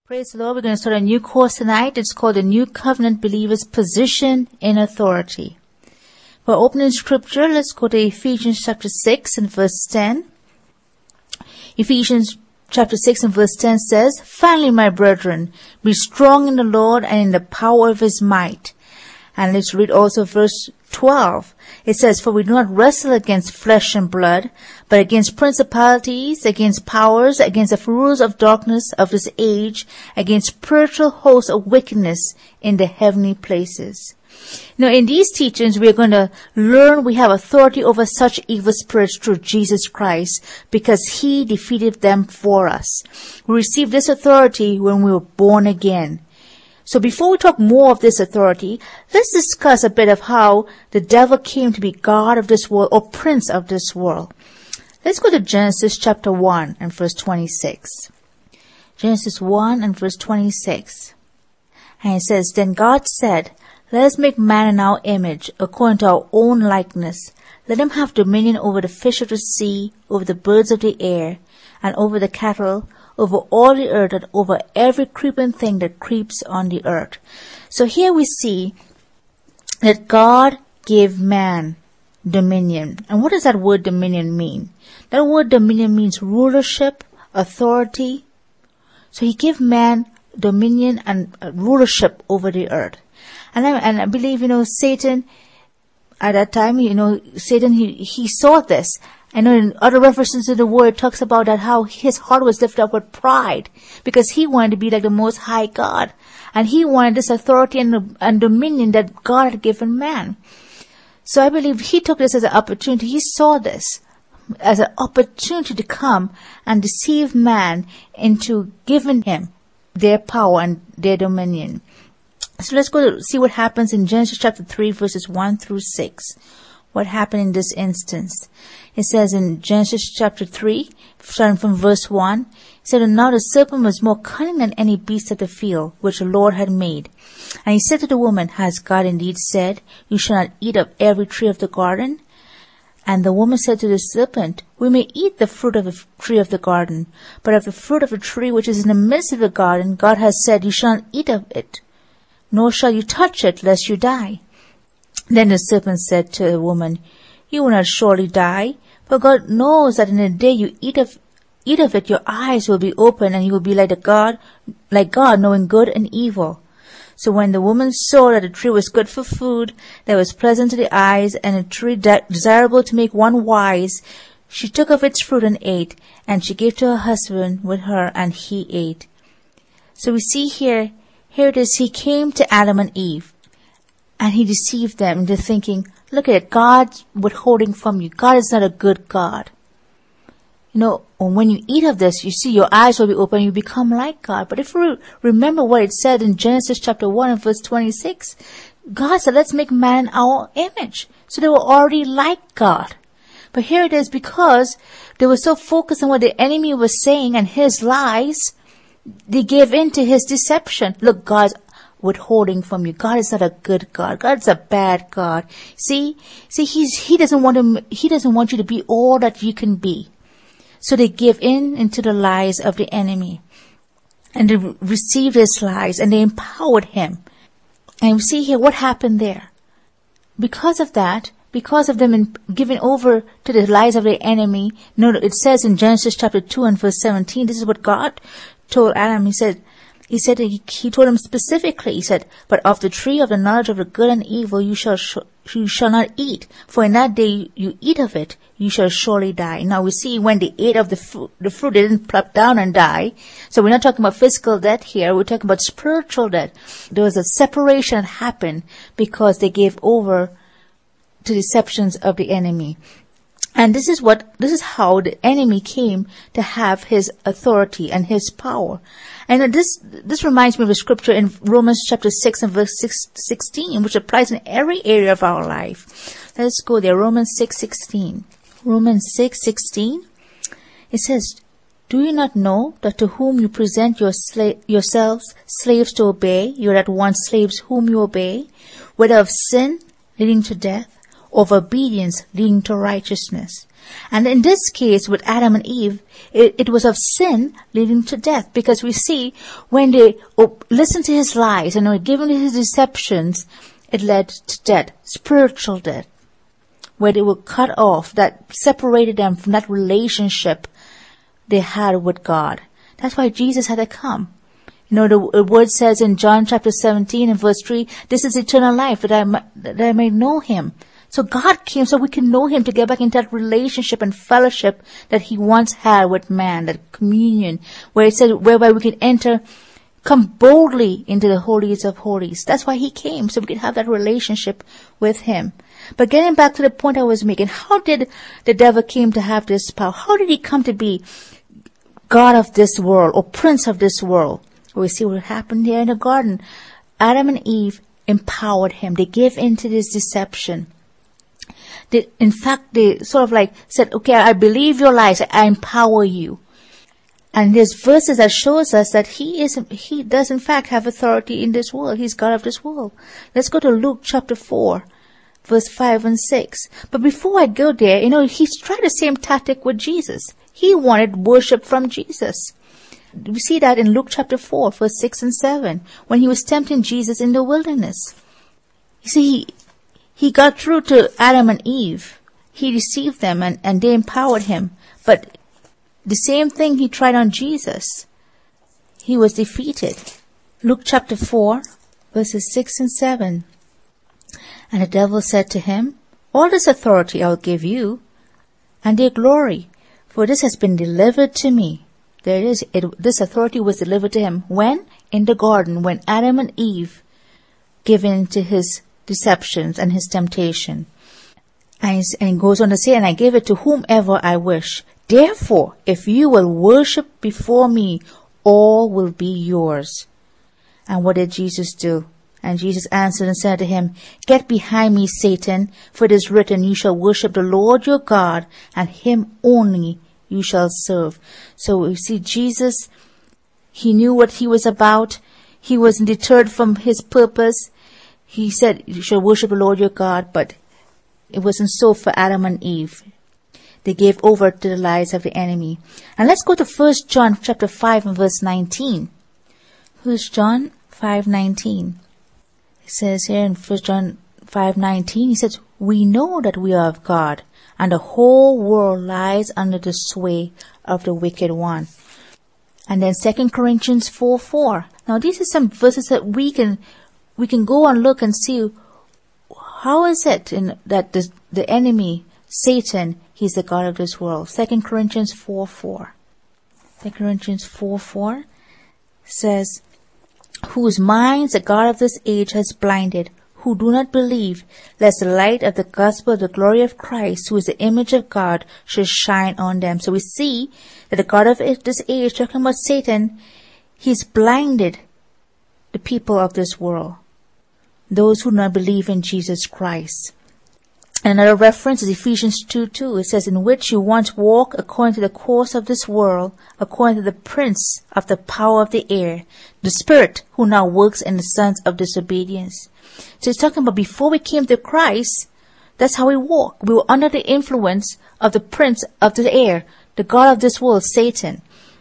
Praise the Lord. We're going to start a new course tonight. It's called the New Covenant Believer's Position in Authority. For opening scripture, let's go to Ephesians chapter 6 and verse 10. Ephesians chapter 6 and verse 10 says, "Finally, my brethren, be strong in the Lord and in the power of his might." And let's read also verse 12. It says, "For we do not wrestle against flesh and blood, but against principalities, against powers, against the rulers of darkness of this age, against spiritual hosts of wickedness in the heavenly places." Now, in these teachings, we are going to learn we have authority over such evil spirits through Jesus Christ because he defeated them for us. We received this authority when we were born again. So before we talk more of this authority, let's discuss a bit of how the devil came to be God of this world or prince of this world. Let's go to Genesis chapter 1 and verse 26. Genesis 1 and verse 26. And it says, "Then God said, Let us make man in our image, according to our own likeness. Let him have dominion over the fish of the sea, over the birds of the air, and over the cattle, over all the earth, and over every creeping thing that creeps on the earth." So here we see that God gave man dominion. And what does that word dominion mean? That word dominion means rulership, authority. So he gave man dominion and rulership over the earth. And I believe, Satan, at that time, Satan, he saw this. I know in other references to the word, it talks about that how his heart was lifted up with pride because he wanted to be like the Most High God. And he wanted this authority and dominion that God had given man. So I believe he took this as an opportunity. He saw this as an opportunity to come and deceive man into giving him their power and their dominion. So let's go to see what happens in Genesis chapter 3 verses 1 through 6. What happened in this instance? It says in Genesis chapter 3, starting from verse 1, it said, "And now the serpent was more cunning than any beast of the field, which the Lord had made. And he said to the woman, Has God indeed said, You shall not eat of every tree of the garden? And the woman said to the serpent, We may eat the fruit of the tree of the garden, but of the fruit of the tree which is in the midst of the garden, God has said, You shall not eat of it, nor shall you touch it, lest you die." Then the serpent said to the woman, "You will not surely die, for God knows that in the day you eat of it, your eyes will be open, and you will be like God, knowing good and evil." So when the woman saw that the tree was good for food, that was pleasant to the eyes, and a tree desirable to make one wise, she took of its fruit and ate, and she gave to her husband with her, and he ate. So we see here it is, he came to Adam and Eve, and he deceived them into thinking, look at it, God's withholding from you. God is not a good God. When you eat of this, you see your eyes will be open, you become like God. But if you remember what it said in Genesis chapter 1 and verse 26, God said, let's make man in our image. So they were already like God. But here it is, because they were so focused on what the enemy was saying and his lies, they gave in to his deception. Look, God's withholding from you. God is not a good God. God is a bad God. See, he doesn't want you to be all that you can be. So they gave in into the lies of the enemy, and they received his lies, and they empowered him. And we see here what happened there. Because of that, because of them giving over to the lies of the enemy, it says in Genesis chapter 2 and verse 17, this is what God told Adam. He told him specifically, he said, "But of the tree of the knowledge of the good and evil you shall not eat, for in that day you eat of it, you shall surely die." Now we see when they ate of the fruit, they didn't plop down and die. So we're not talking about physical death here, we're talking about spiritual death. There was a separation that happened because they gave over to deceptions of the enemy. And this is how the enemy came to have his authority and his power. And this reminds me of a scripture in Romans chapter 6 and verse 16, which applies in every area of our life. Let's go there. Romans 6:16. Romans 6:16. It says, "Do you not know that to whom you present yourselves slaves to obey, you are at once slaves whom you obey, whether of sin leading to death, of obedience leading to righteousness. And in this case with Adam and Eve, it was of sin leading to death, because we see when they listened to his lies and were given his deceptions, it led to death, spiritual death, where they were cut off, that separated them from that relationship they had with God. That's why Jesus had to come. The word says in John chapter 17 and verse 3, this is eternal life, that I may know him. So God came so we can know him, to get back into that relationship and fellowship that he once had with man, that communion, where it said, whereby we can come boldly into the holies of holies. That's why he came, so we could have that relationship with him. But getting back to the point I was making, how did the devil came to have this power? How did he come to be God of this world, or prince of this world? We see what happened there in the garden. Adam and Eve empowered him. They gave into this deception. In fact, they sort of like said, okay, I believe your lies. I empower you. And there's verses that shows us that he does in fact have authority in this world. He's God of this world. Let's go to Luke chapter 4, verse 5 and 6. But before I go there, he's tried the same tactic with Jesus. He wanted worship from Jesus. We see that in Luke chapter 4, verse 6 and 7, when he was tempting Jesus in the wilderness. You see, he got through to Adam and Eve. He deceived them and they empowered him. But the same thing he tried on Jesus. He was defeated. Luke chapter 4, verses 6 and 7. And the devil said to him, all this authority I will give you, and their glory, for this has been delivered to me. There it is. This authority was delivered to him. When? In the garden, when Adam and Eve gave in to his deceptions and his temptation. And he goes on to say, and I give it to whomever I wish. Therefore, if you will worship before me, all will be yours. And what did Jesus do? And Jesus answered and said to him, get behind me, Satan, for it is written, you shall worship the Lord your God, and him only you shall serve. So we see Jesus, he knew what he was about. He wasn't deterred from his purpose. He said, you shall worship the Lord your God, but it wasn't so for Adam and Eve. They gave over to the lies of the enemy. And let's go to 1 John chapter 5 and verse 19. 1 John 5:19. It says here in 1 John 5:19, he says, we know that we are of God, and the whole world lies under the sway of the wicked one. And then 2 Corinthians 4:4. Now these are some verses that we can go and look and see, how is it that the enemy, Satan, he's the god of this world. 2 Corinthians 4:4. 2 Corinthians 4:4 says, whose minds the god of this age has blinded, who do not believe, lest the light of the gospel of the glory of Christ, who is the image of God, should shine on them. So we see that the god of this age, talking about Satan, he's blinded the people of this world, those who do not believe in Jesus Christ. Another reference is Ephesians 2:2. It says, in which you once walked according to the course of this world, according to the prince of the power of the air, the spirit who now works in the sons of disobedience. So it's talking about before we came to Christ, that's how we walked. We were under the influence of the prince of the air, the god of this world, Satan.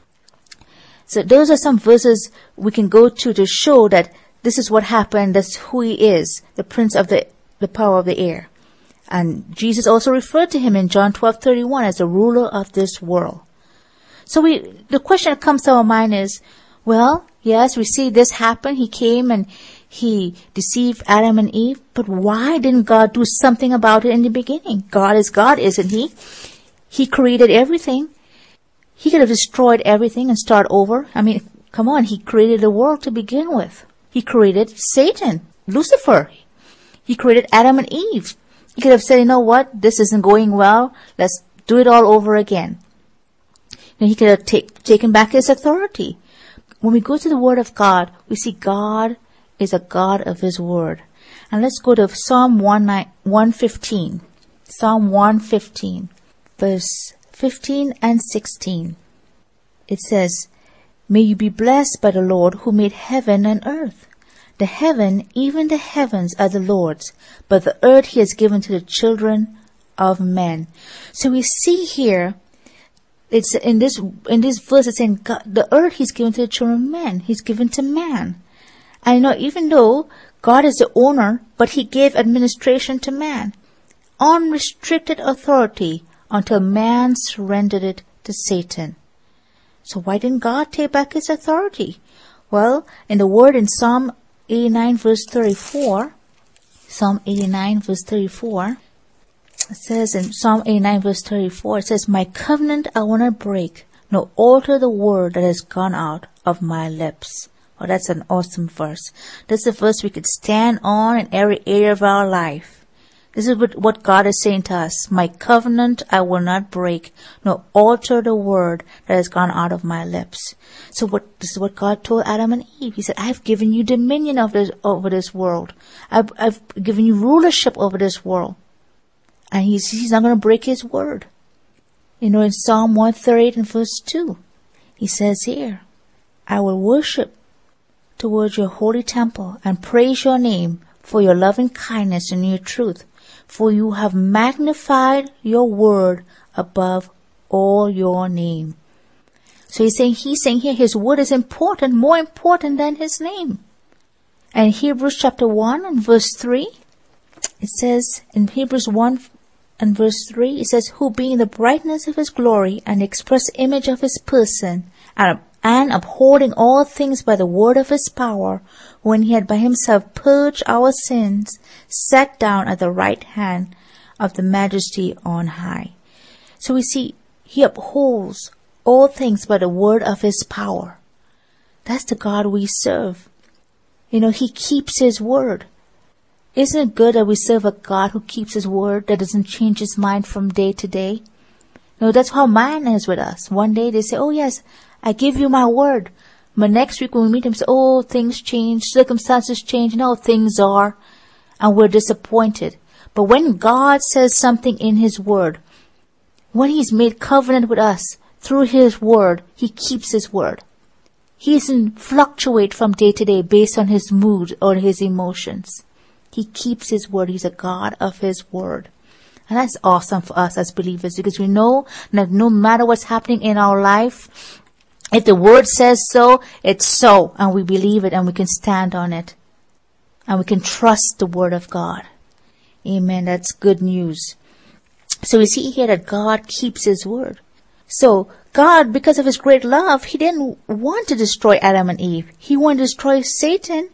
So those are some verses we can go to show that this is what happened, that's who he is, the prince of the power of the air. And Jesus also referred to him in John 12:31 as the ruler of this world. So the question that comes to our mind is, well, yes, we see this happen. He came and he deceived Adam and Eve, but why didn't God do something about it in the beginning? God is God, isn't he? He created everything. He could have destroyed everything and start over. I mean, come on, he created the world to begin with. He created Satan, Lucifer. He created Adam and Eve. He could have said, you know what, this isn't going well, let's do it all over again. And he could have taken back his authority. When we go to the Word of God, we see God is a God of His Word. And let's go to Psalm 115. Psalm 115, verse 15 and 16. It says, may you be blessed by the Lord who made heaven and earth. The heaven, even the heavens, are the Lord's, but the earth He has given to the children of men. So we see here, it's in this verse, it's saying God, the earth He's given to the children of men. He's given to man. And even though God is the owner, but He gave administration to man. Unrestricted authority until man surrendered it to Satan. So why didn't God take back His authority? Well, in the word in Psalm 89 verse 34, Psalm 89 verse 34, it says in Psalm 89 verse 34, it says, "My covenant I will not break, nor alter the word that has gone out of my lips." Oh, that's an awesome verse. That's a verse we could stand on in every area of our life. This is what God is saying to us. My covenant I will not break, nor alter the word that has gone out of my lips. So this is what God told Adam and Eve. He said, I've given you dominion over this world. I've given you rulership over this world. And He's not going to break His word. In Psalm 138 and verse 2, He says here, I will worship towards your holy temple and praise your name for your loving kindness and your truth. For you have magnified your word above all your name. So he's saying here His word is important, more important than His name. And Hebrews chapter 1 and verse 3, it says in Hebrews 1 and verse 3, it says, who being the brightness of His glory and the express image of His person, and upholding all things by the word of His power, when He had by Himself purged our sins, sat down at the right hand of the Majesty on high. So we see He upholds all things by the word of His power. That's the God we serve. He keeps His word. Isn't it good that we serve a God who keeps His word, that doesn't change His mind from day to day? That's how man is with us. One day they say, oh yes, I give you my word. But next week when we meet Him, say, oh, things change, circumstances change, things are. And we're disappointed. But when God says something in His word, when He's made covenant with us through His word, He keeps His word. He doesn't fluctuate from day to day based on His mood or His emotions. He keeps His word. He's a God of His word. And that's awesome for us as believers, because we know that no matter what's happening in our life, if the word says so, it's so, and we believe it and we can stand on it. And we can trust the word of God. Amen. That's good news. So we see here that God keeps His word. So God, because of His great love, He didn't want to destroy Adam and Eve. He wanted to destroy Satan.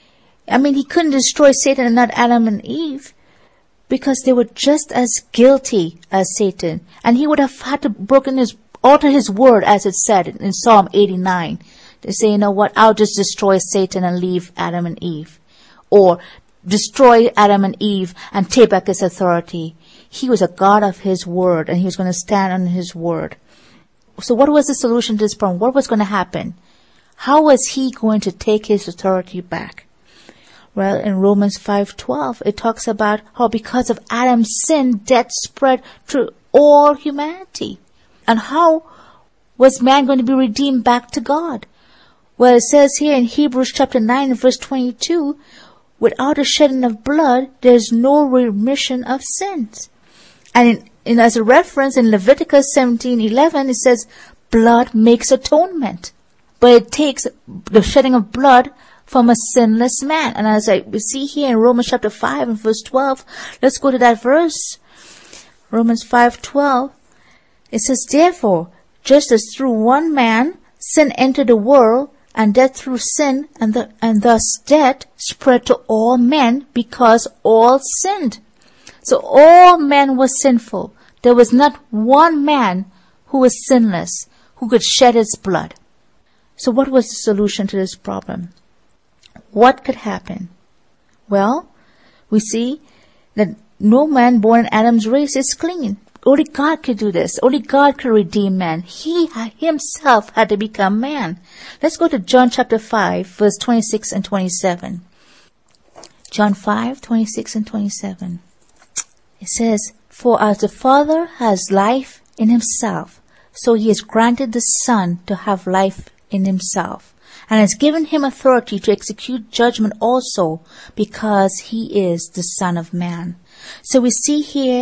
He couldn't destroy Satan and not Adam and Eve, because they were just as guilty as Satan. And He would have had to alter His word, as it said in Psalm 89. They say, you know what, I'll just destroy Satan and leave Adam and Eve. Or destroy Adam and Eve and take back His authority. He was a God of His word, and He was going to stand on His word. So what was the solution to this problem? What was going to happen? How was He going to take His authority back? Well, in Romans 5:12, it talks about how because of Adam's sin, death spread to all humanity. And how was man going to be redeemed back to God? Well, it says here in Hebrews chapter 9 verse 22, without a shedding of blood, there is no remission of sins. And as a reference in Leviticus 17:11, it says, blood makes atonement. But it takes the shedding of blood from a sinless man. And as we see here in Romans chapter 5 and verse 12, let's go to that verse. Romans 5:12, it says, therefore, just as through one man sin entered the world, and death through sin, and thus death spread to all men because all sinned. So all men were sinful. There was not one man who was sinless, who could shed his blood. So what was the solution to this problem? What could happen? Well, we see that no man born in Adam's race is clean. Only God could do this. Only God could redeem man. He Himself had to become man. Let's go to John chapter 5, verse 26 and 27. John 5, 26 and 27. It says, for as the Father has life in Himself, so He has granted the Son to have life in Himself, and has given Him authority to execute judgment also, because He is the Son of Man. So we see here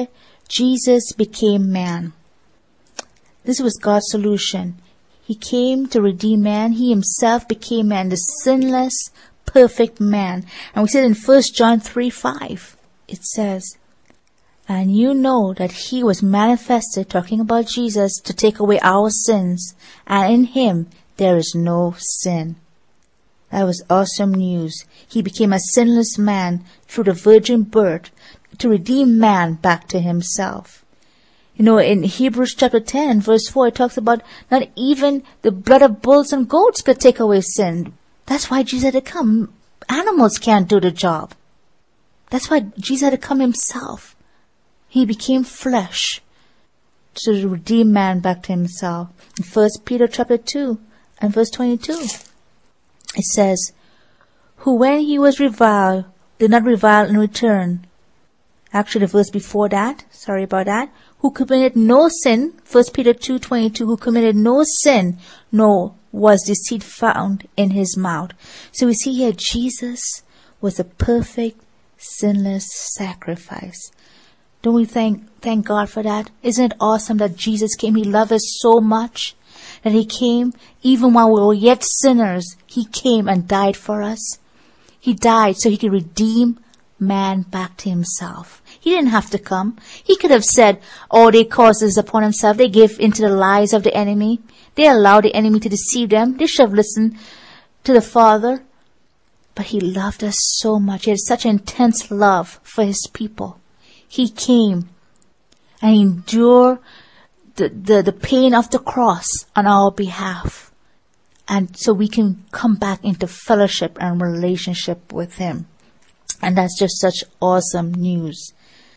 Jesus became man. This was God's solution. He came to redeem man. He himself became man, the sinless, perfect man. And we see it in 1 John 3:5. It says, "And you know that he was manifested," talking about Jesus, "to take away our sins, and in him there is no sin." That was awesome news. He became a sinless man through the virgin birth to redeem man back to himself. You know, in Hebrews chapter 10, verse 4, it talks about not even the blood of bulls and goats could take away sin. That's why Jesus had to come. Animals can't do the job. That's why Jesus had to come himself. He became flesh to redeem man back to himself. In 1 Peter chapter 2 and verse 22, it says, "Who when he was reviled, did not revile in return." Actually, the verse before that, sorry about that. "Who committed no sin," 1 Peter 2:22, "who committed no sin, nor was deceit found in his mouth." So we see here Jesus was a perfect, sinless sacrifice. Don't we thank God for that? Isn't it awesome that Jesus came? He loved us so much that he came even while we were yet sinners. He came and died for us. He died so he could redeem man back to himself. He didn't have to come. He could have said, "Oh, they caused this upon themselves. They gave into the lies of the enemy. They allowed the enemy to deceive them. They should have listened to the Father." But he loved us so much. He had such intense love for his people. He came and endured the pain of the cross on our behalf. And so we can come back into fellowship and relationship with him. And that's just such awesome news.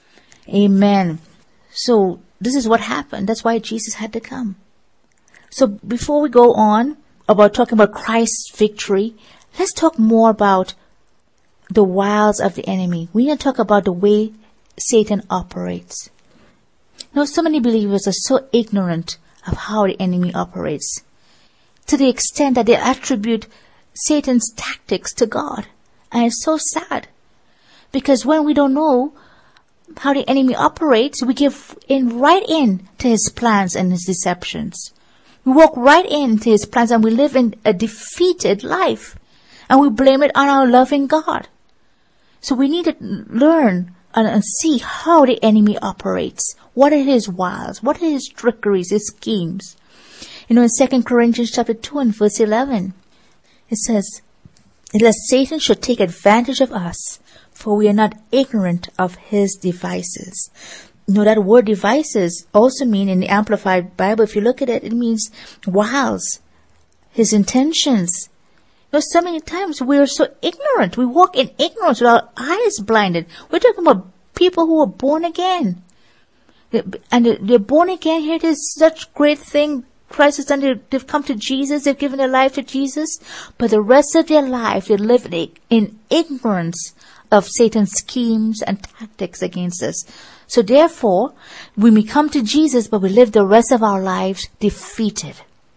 Amen. So this is what happened. That's why Jesus had to come. So before we go on about talking about Christ's victory, let's talk more about the wiles of the enemy. We need to talk about the way Satan operates. You know, so many believers are so ignorant of how the enemy operates, to the extent that they attribute Satan's tactics to God. And it's so sad. Because when we don't know how the enemy operates, we give right in to his plans and his deceptions. We walk right into his plans and we live in a defeated life. And we blame it on our loving God. So we need to learn and see how the enemy operates. What are his wiles? What are his trickeries, his schemes? You know, in 2 Corinthians chapter 2 and verse 11, it says, "Lest Satan should take advantage of us, for we are not ignorant of his devices." You know, that word devices also mean in the Amplified Bible, if you look at it, it means wiles, his intentions. You know, so many times we are so ignorant. We walk in ignorance with our eyes blinded. We're talking about people who are born again. And they're born again here. It is such great thing. Christ has done. They've come to Jesus. They've given their life to Jesus. But the rest of their life, they live in ignorance of Satan's schemes and tactics against us. So therefore, when we come to Jesus, but we live the rest of our lives defeated,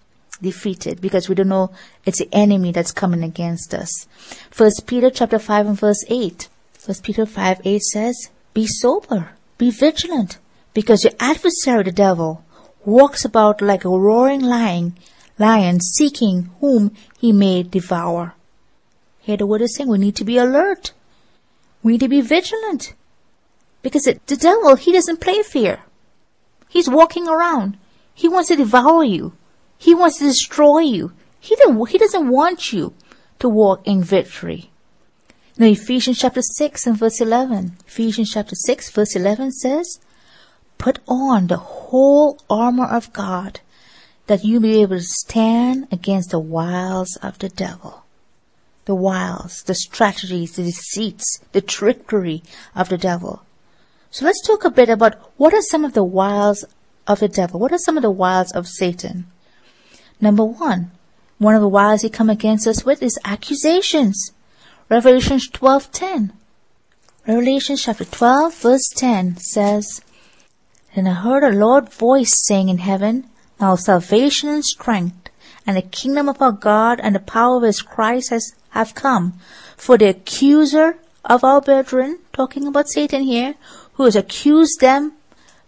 because we don't know it's the enemy that's coming against us. 1 Peter chapter 5 and verse 8. 1 Peter 5:8 says, "Be sober, be vigilant, because your adversary the devil walks about like a roaring lion seeking whom he may devour." Here the word is saying we need to be alert. We need to be vigilant. Because the devil, he doesn't play fair. He's walking around. He wants to devour you. He wants to destroy you. He doesn't want you to walk in victory. Now Ephesians chapter 6 and verse 11. Ephesians chapter 6 verse 11 says, "Put on the whole armor of God, that you may be able to stand against the wiles of the devil." The wiles, the strategies, the deceits, the trickery of the devil. So let's talk a bit about what are some of the wiles of the devil. What are some of the wiles of Satan? Number one of the wiles he come against us with is accusations. Revelation 12:10. Revelation chapter 12 verse 10 says, "And I heard a loud voice saying in heaven, Now salvation and strength, and the kingdom of our God and the power of his Christ have come. For the accuser of our brethren," talking about Satan here, "who has accused them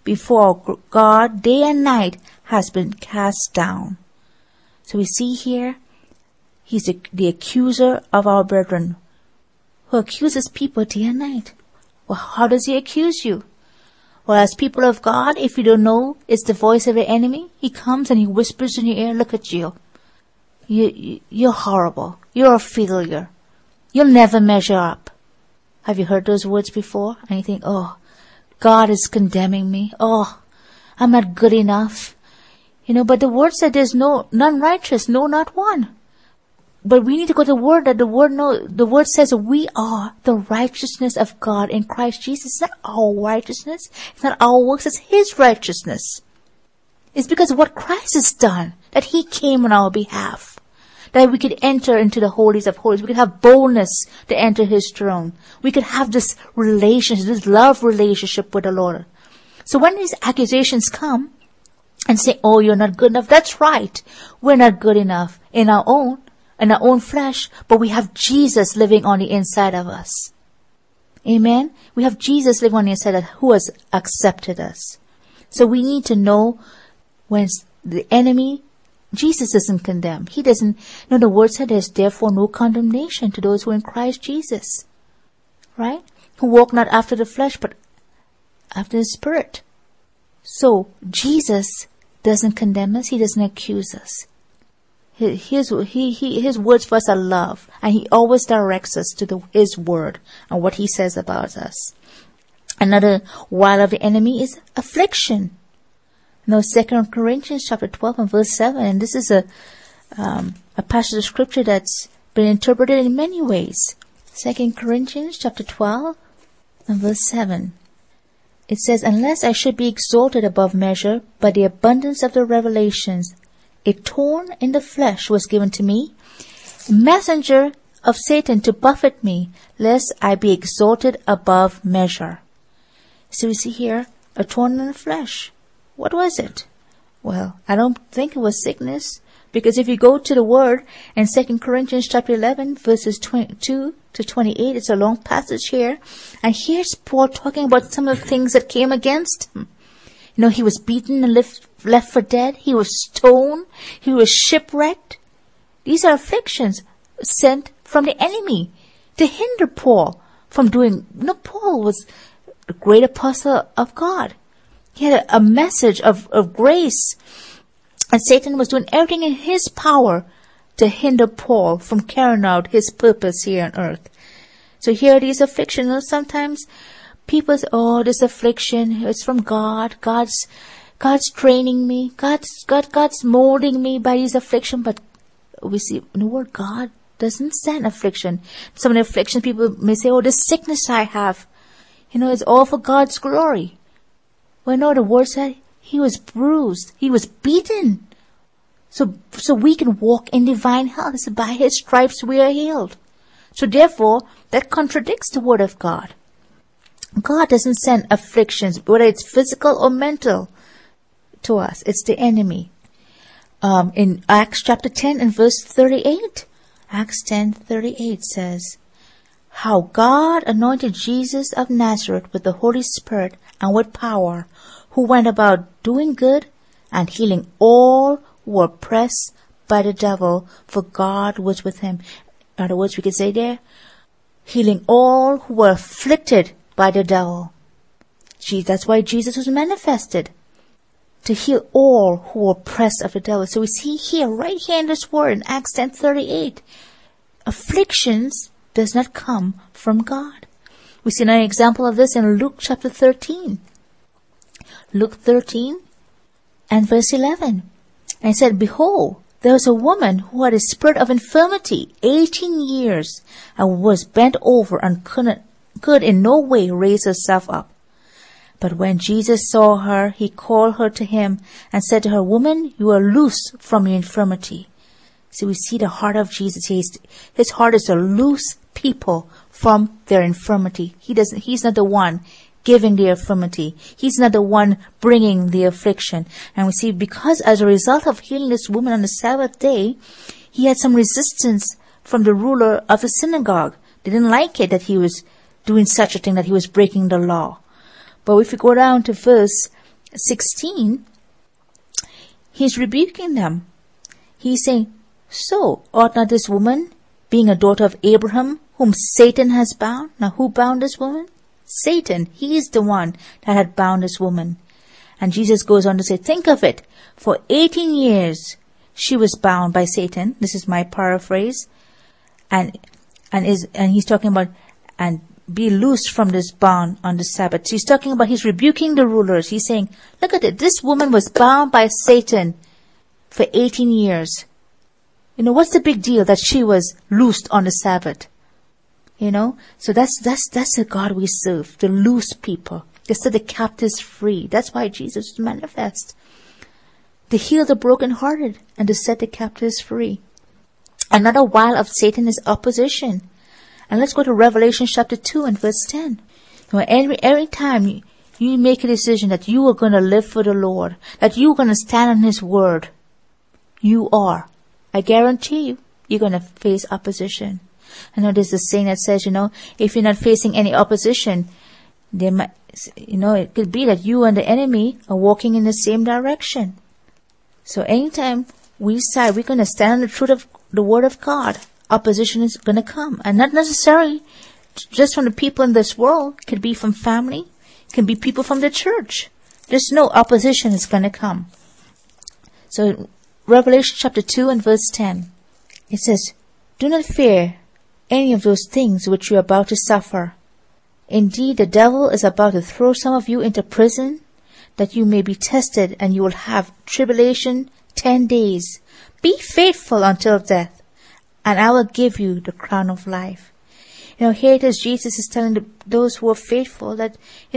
before God day and night has been cast down. So we see here, he's the accuser of our brethren, who accuses people day and night. Well, how does he accuse you? Well, as people of God, if you don't know it's the voice of the enemy, he comes and he whispers in your ear, look at you. You're horrible. You're a failure. You'll never measure up. Have you heard those words before? And you think, oh, God is condemning me. Oh, I'm not good enough. But the word said there's none righteous, no, not one. But we need to go to the word that the word says we are the righteousness of God in Christ Jesus. It's not our righteousness. It's not our works. It's his righteousness. It's because of what Christ has done, that he came on our behalf, that we could enter into the holies of holies. We could have boldness to enter his throne. We could have this relationship, this love relationship with the Lord. So when these accusations come and say, oh, you're not good enough, that's right. We're not good enough in our own flesh, but we have Jesus living on the inside of us. Amen. We have Jesus living on the inside of us who has accepted us. So we need to know when the enemy, Jesus doesn't condemn. He doesn't. No, the word said there's therefore no condemnation to those who are in Christ Jesus. Right? Who walk not after the flesh, but after the Spirit. So Jesus doesn't condemn us. He doesn't accuse us. His words for us are love, and he always directs us to his word and what he says about us. Another wile of the enemy is affliction. 2 Corinthians chapter 12 and verse 7, and this is a passage of scripture that's been interpreted in many ways. 2 Corinthians chapter 12 and verse 7. It says, unless I should be exalted above measure by the abundance of the revelations, a thorn in the flesh was given to me, messenger of Satan to buffet me, lest I be exalted above measure. So we see here, a thorn in the flesh. What was it? Well, I don't think it was sickness, because if you go to the word in 2 Corinthians chapter 11, verses 22 to 28, it's a long passage here, and here's Paul talking about some of the things that came against him. He was beaten and left for dead. He was stoned. He was shipwrecked. These are afflictions sent from the enemy to hinder Paul from doing. Paul was a great apostle of God. He had a message of grace. And Satan was doing everything in his power to hinder Paul from carrying out his purpose here on earth. So here are these afflictions. Sometimes people say, oh, this affliction, it's from God. God's training me. God's molding me by these affliction. But we see in the word, God doesn't send affliction. Some of the affliction people may say, oh, the sickness I have, it's all for God's glory. Well, no, the word said he was bruised. He was beaten. So we can walk in divine health. It's by his stripes we are healed. So therefore, that contradicts the word of God. God doesn't send afflictions, whether it's physical or mental, to us. It's the enemy. In Acts chapter 10 and verse 38, Acts 10:38 says, how God anointed Jesus of Nazareth with the Holy Spirit and with power, who went about doing good and healing all who were oppressed by the devil, for God was with him. In other words, we could say there, healing all who were afflicted by the devil. That's why Jesus was manifested, to heal all who were oppressed of the devil. So we see here, right here in this word, in Acts 10:38, afflictions does not come from God. We see an example of this in Luke chapter 13. Luke 13 and verse 11. And it said, behold, there was a woman who had a spirit of infirmity 18 years and was bent over and could in no way raise herself up. But when Jesus saw her, he called her to him and said to her, woman, you are loose from your infirmity. So we see the heart of Jesus. His heart is to loose people from their infirmity. He's not the one giving the infirmity. He's not the one bringing the affliction. And we see because as a result of healing this woman on the Sabbath day, he had some resistance from the ruler of the synagogue. They didn't like it that he was doing such a thing, that he was breaking the law. But if you go down to verse 16, he's rebuking them. He's saying, so ought not this woman, being a daughter of Abraham, whom Satan has bound? Now who bound this woman? Satan. He is the one that had bound this woman. And Jesus goes on to say, think of it. For 18 years she was bound by Satan. This is my paraphrase. And he's talking about, and be loosed from this bond on the Sabbath. So he's talking about, he's rebuking the rulers. He's saying, look at it. This woman was bound by Satan for 18 years. What's the big deal that she was loosed on the Sabbath? So that's the God we serve, to loose people, to set the captives free. That's why Jesus is manifest. To heal the brokenhearted and to set the captives free. Another wile of Satan is opposition. And let's go to Revelation chapter 2 and verse 10. Every time you make a decision that you are going to live for the Lord, that you are going to stand on His word, I guarantee you, you're going to face opposition. I know there's a saying that says, if you're not facing any opposition, it could be that you and the enemy are walking in the same direction. So anytime we decide we're going to stand on the truth of the word of God, opposition is going to come. And not necessarily just from the people in this world. It could be from family. It can be people from the church. There's no opposition is going to come. So Revelation chapter 2 and verse 10. It says, do not fear any of those things which you are about to suffer. Indeed, the devil is about to throw some of you into prison, that you may be tested, and you will have tribulation 10 days. Be faithful until death, and I will give you the crown of life. Here it is, Jesus is telling those who are faithful that,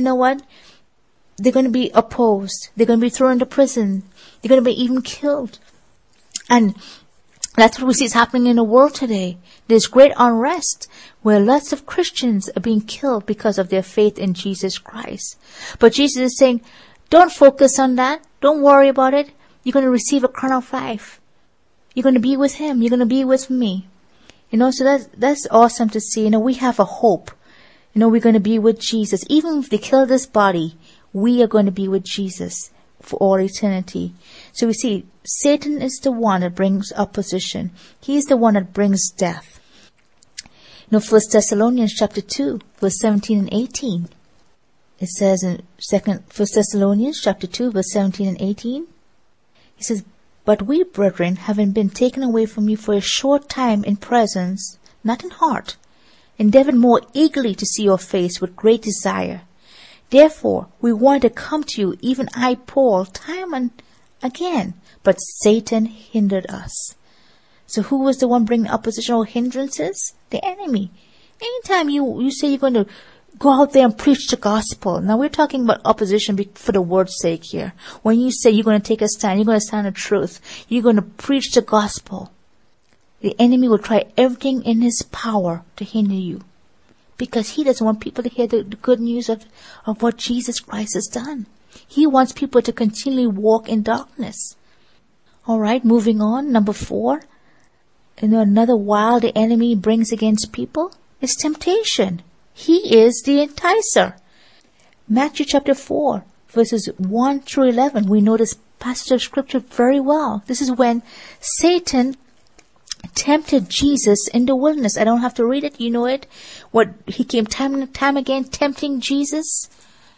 they're going to be opposed. They're going to be thrown into prison. They're going to be even killed. And that's what we see is happening in the world today. There's great unrest where lots of Christians are being killed because of their faith in Jesus Christ. But Jesus is saying, don't focus on that. Don't worry about it. You're going to receive a crown of life. You're going to be with Him. You're going to be with me. So that's awesome to see. We have a hope. We're going to be with Jesus. Even if they kill this body, we are going to be with Jesus for all eternity. So we see Satan is the one that brings opposition. He is the one that brings death. 1 Thessalonians chapter 2, verse 17 and 18. It says in 1 Thessalonians chapter 2, verse 17 and 18. He says, but we, brethren, having been taken away from you for a short time in presence, not in heart, endeavored more eagerly to see your face with great desire. Therefore, we wanted to come to you, even I, Paul, time and again, but Satan hindered us. So who was the one bringing opposition or hindrances? The enemy. Anytime you say you're going to go out there and preach the gospel. Now we're talking about opposition for the word's sake here. When you say you're going to take a stand, you're going to stand the truth, you're going to preach the gospel, the enemy will try everything in his power to hinder you. Because he doesn't want people to hear the good news of what Jesus Christ has done. He wants people to continually walk in darkness. Alright, moving on. Number 4. Another wile the enemy brings against people is temptation. He is the enticer. Matthew chapter 4, verses 1 through 11. We know this passage of scripture very well. This is when Satan tempted Jesus in the wilderness. I don't have to read it. You know it. What he came time and time again tempting Jesus,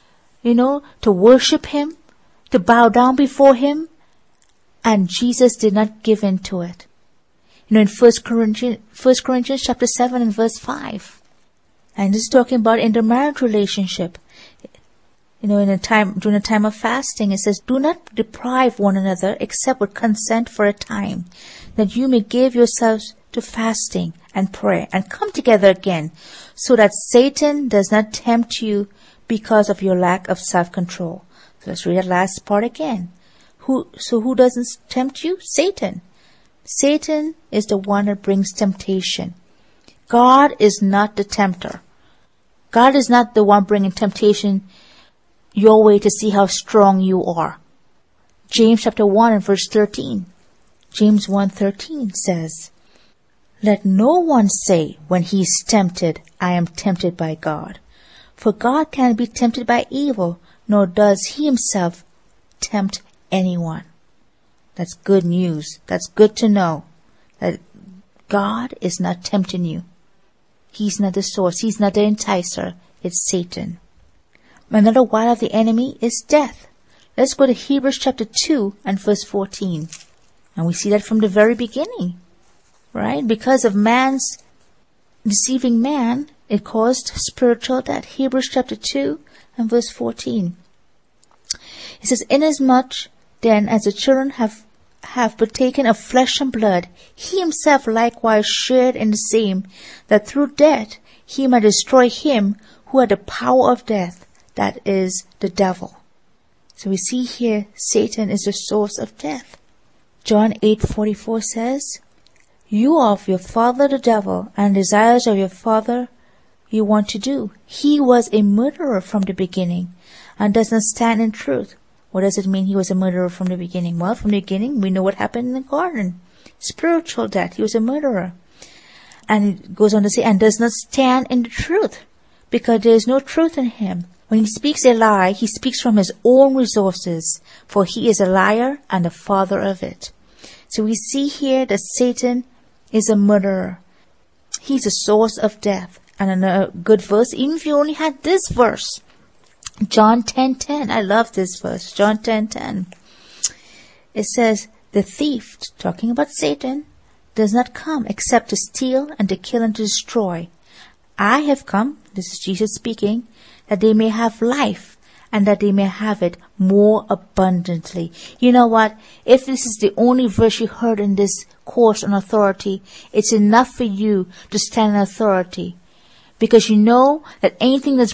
to worship Him, to bow down before Him. And Jesus did not give in to it. In 1 Corinthians chapter 7 and verse 5. And this is talking about in the marriage relationship. During a time of fasting, it says, do not deprive one another except with consent for a time, that you may give yourselves to fasting and prayer and come together again, so that Satan does not tempt you because of your lack of self-control. So let's read that last part again. Who doesn't tempt you? Satan. Satan is the one that brings temptation. God is not the tempter. God is not the one bringing temptation your way to see how strong you are. James chapter 1 and verse 13. James 1:13 says, let no one say when he is tempted, I am tempted by God. For God cannot be tempted by evil, nor does He Himself tempt anyone. That's good news. That's good to know that God is not tempting you. He's not the source. He's not the enticer. It's Satan. Another wild of the enemy is death. Let's go to Hebrews chapter 2 and verse 14. And we see that from the very beginning, right? Because of man's deceiving man, it caused spiritual death. Hebrews chapter 2 and verse 14. It says, inasmuch then as the children have partaken of flesh and blood, he himself likewise shared in the same, that through death he might destroy him who had the power of death, that is, the devil. So we see here, Satan is the source of death. John 8:44 says, you are of your father the devil, and desires of your father you want to do. He was a murderer from the beginning, and does not stand in truth. What does it mean he was a murderer from the beginning? Well, from the beginning, we know what happened in the garden. Spiritual death. He was a murderer. And it goes on to say, and does not stand in the truth, because there is no truth in him. When he speaks a lie, he speaks from his own resources, for he is a liar and the father of it. So we see here that Satan is a murderer. He's a source of death. And another good verse, even if you only had this verse, John 10:10. I love this verse. John 10:10. It says, the thief, talking about Satan, does not come except to steal and to kill and to destroy. I have come, this is Jesus speaking, that they may have life and that they may have it more abundantly. You know what? If this is the only verse you heard in this course on authority, it's enough for you to stand in authority. Because you know that anything that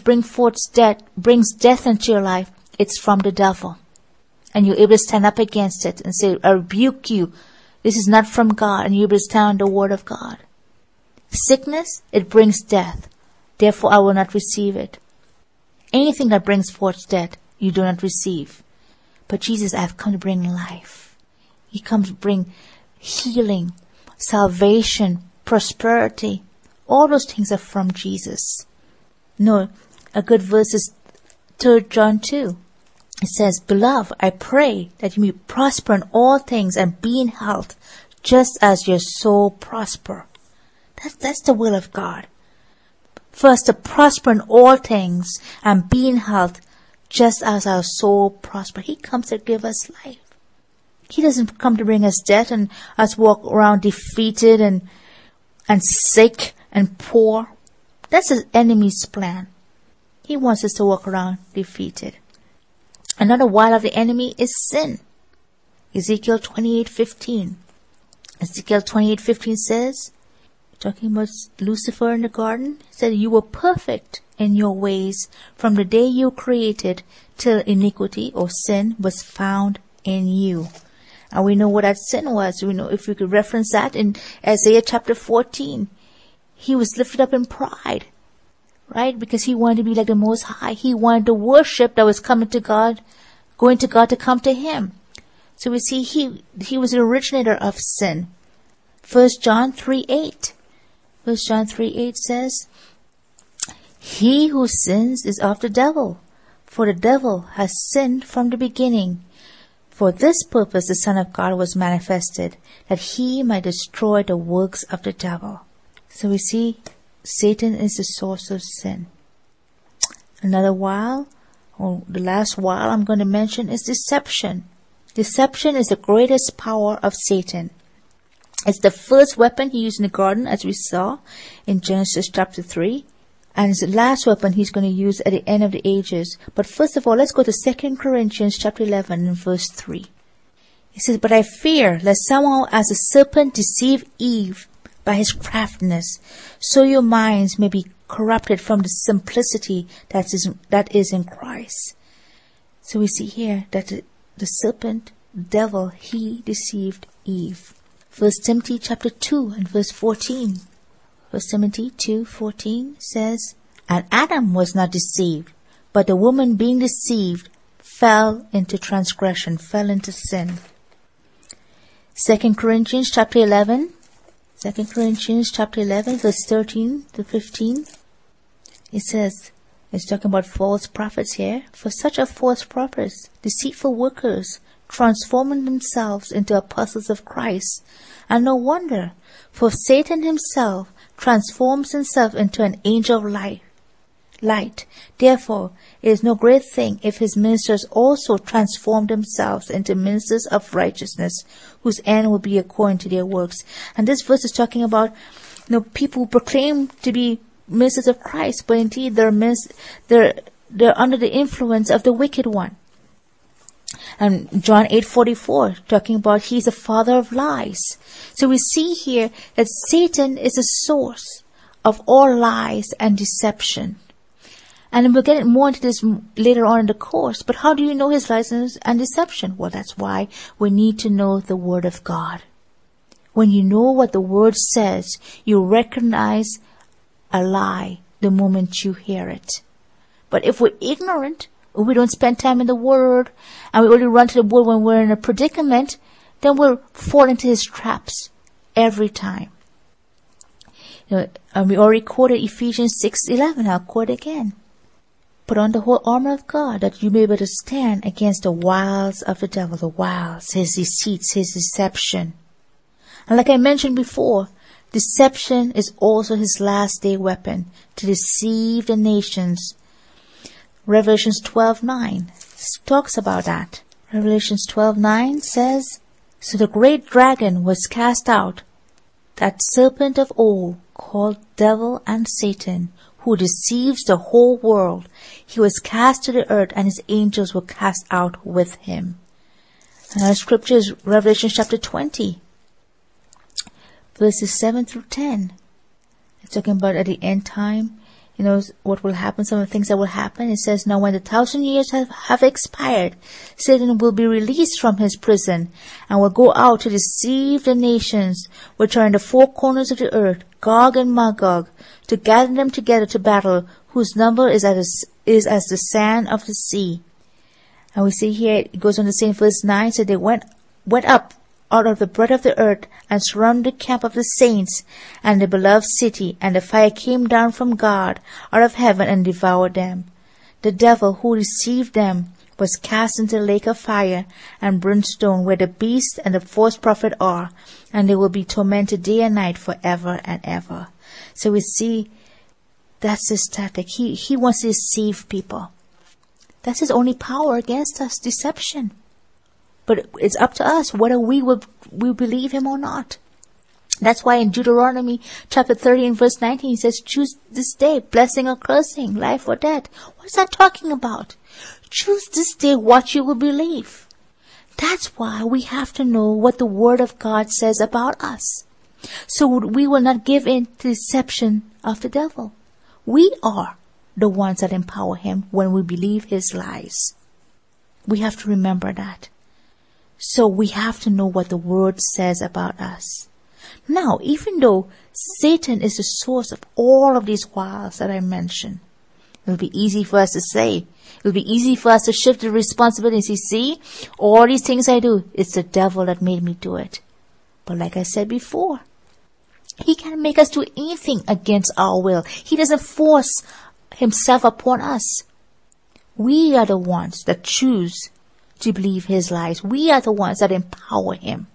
brings death into your life, it's from the devil. And you're able to stand up against it and say, I rebuke you. This is not from God. And you're able to stand on the word of God. Sickness, it brings death. Therefore, I will not receive it. Anything that brings forth death, you do not receive. But Jesus, I have come to bring life. He comes to bring healing, salvation, prosperity. All those things are from Jesus. No, a good verse is 3 John 2. It says, beloved, I pray that you may prosper in all things and be in health, just as your soul prosper. That's the will of God. First, to prosper in all things and be in health, just as our soul prosper. He comes to give us life. He doesn't come to bring us death and us walk around defeated and sick and poor. That's the enemy's plan. He wants us to walk around defeated. Another wild of the enemy is sin. Ezekiel 28:15. Ezekiel 28:15 says, talking about Lucifer in the garden, said, you were perfect in your ways from the day you created till iniquity or sin was found in you. And we know what that sin was. We know, if we could reference that in Isaiah chapter 14, he was lifted up in pride, right? Because he wanted to be like the Most High. He wanted the worship that was coming to God, going to God to come to him. So we see he was the originator of sin. 1 John 3:8. 1 John 3:8 says, he who sins is of the devil, for the devil has sinned from the beginning. For this purpose the Son of God was manifested, that he might destroy the works of the devil. So we see Satan is the source of sin. Another wild, or the last wild I'm going to mention, is deception. Deception is the greatest power of Satan. It's the first weapon he used in the garden, as we saw in Genesis chapter 3. And it's the last weapon he's going to use at the end of the ages. But first of all, let's go to 2 Corinthians chapter 11 and verse 3. It says, but I fear lest somehow as the serpent deceive Eve by his craftiness, so your minds may be corrupted from the simplicity that is in Christ. So we see here that the serpent, the devil, he deceived Eve. 1 Timothy chapter 2 and verse 14. 1 Timothy 2:14 says, and Adam was not deceived, but the woman being deceived fell into transgression, fell into sin. 2 Corinthians chapter 11 verse 13 to 15. It says, It's talking about false prophets here. For such are false prophets, deceitful workers, transforming themselves into apostles of Christ. And no wonder, for Satan himself transforms himself into an angel of light. Therefore, it is no great thing if his ministers also transform themselves into ministers of righteousness, whose end will be according to their works. And this verse is talking about, people who proclaim to be ministers of Christ, but indeed they're under the influence of the wicked one. And John 8:44, talking about he's the father of lies. So we see here that Satan is the source of all lies and deception. And we'll get more into this later on in the course. But how do you know his lies and deception? Well, that's why we need to know the Word of God. When you know what the Word says, you recognize a lie the moment you hear it. But if we're ignorant, or we don't spend time in the Word, and we only run to the Word when we're in a predicament, then we'll fall into his traps every time. And we already quoted Ephesians 6:11. I'll quote again. Put on the whole armor of God, that you may be able to stand against the wiles of the devil, the wiles, his deceits, his deception. And like I mentioned before, deception is also his last day weapon to deceive the nations. Revelations 12:9 talks about that. Revelations 12:9 says, So the great dragon was cast out, that serpent of old, called Devil and Satan, who deceives the whole world. He was cast to the earth, and his angels were cast out with him. And our scripture is Revelation chapter 20, verses 7 through 10. It's talking about at the end time, what will happen, some of the things that will happen. It says, Now when the 1,000 years have expired, Satan will be released from his prison and will go out to deceive the nations which are in the four corners of the earth, Gog and Magog, to gather them together to battle, whose number is as the sand of the sea. And we see here, it goes on to say in verse 9, so they went up out of the breadth of the earth and surrounded the camp of the saints and the beloved city, and the fire came down from God out of heaven and devoured them. The devil who deceived them was cast into the lake of fire and brimstone, where the beast and the false prophet are, and they will be tormented day and night forever and ever. So we see that's his tactic. He wants to deceive people. That's his only power against us, deception. But it's up to us whether we will believe him or not. That's why in Deuteronomy chapter 30 and verse 19 he says, choose this day, blessing or cursing, life or death. What is that talking about? Choose this day what you will believe. That's why we have to know what the Word of God says about us, so we will not give in to deception of the devil. We are the ones that empower him when we believe his lies. We have to remember that. So we have to know what the Word says about us. Now, even though Satan is the source of all of these wiles that I mentioned, it'll be easy for us to say. It'll be easy for us to shift the responsibilities. You see, all these things I do, it's the devil that made me do it. But like I said before, he can't make us do anything against our will. He doesn't force himself upon us. We are the ones that choose to believe his lies. We are the ones that empower him.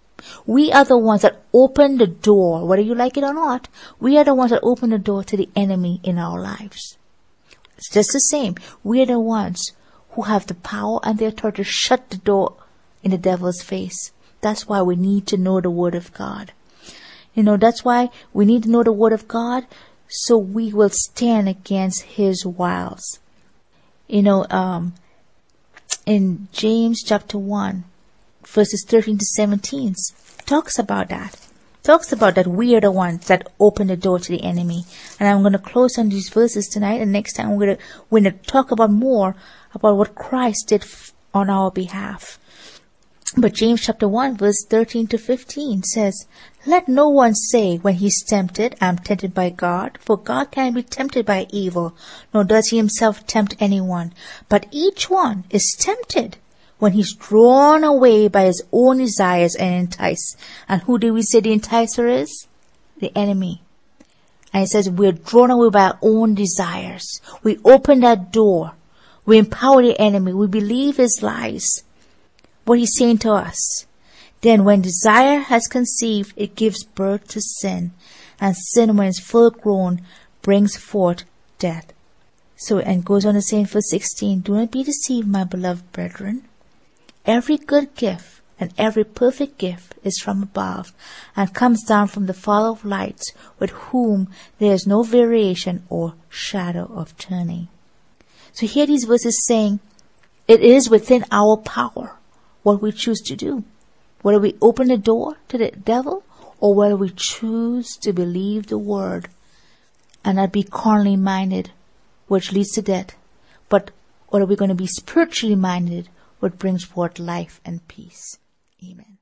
We are the ones that open the door, whether you like it or not. We are the ones that open the door to the enemy in our lives. It's just the same. We are the ones who have the power and the authority to shut the door in the devil's face. That's why we need to know the Word of God. That's why we need to know the Word of God, so we will stand against his wiles. In James chapter 1, verses 13 to 17, talks about that. Talks about that we are the ones that open the door to the enemy. And I'm going to close on these verses tonight, and next time we're going to talk about more about what Christ did on our behalf. But James chapter 1, verse 13 to 15 says, Let no one say when he's tempted, I'm tempted by God, for God can't be tempted by evil, nor does he himself tempt anyone. But each one is tempted when he's drawn away by his own desires and enticed. And who do we say the enticer is? The enemy. And it says we're drawn away by our own desires. We open that door. We empower the enemy. We believe his lies. What he's saying to us. Then when desire has conceived, it gives birth to sin. And sin, when it's full grown, brings forth death. So, and goes on to say in verse 16, do not be deceived, my beloved brethren. Every good gift and every perfect gift is from above and comes down from the Father of lights, with whom there is no variation or shadow of turning. So here these verses saying, it is within our power what we choose to do. Whether we open the door to the devil or whether we choose to believe the word and not be carnally minded, which leads to death, but whether we're going to be spiritually minded, which brings forth life and peace. Amen.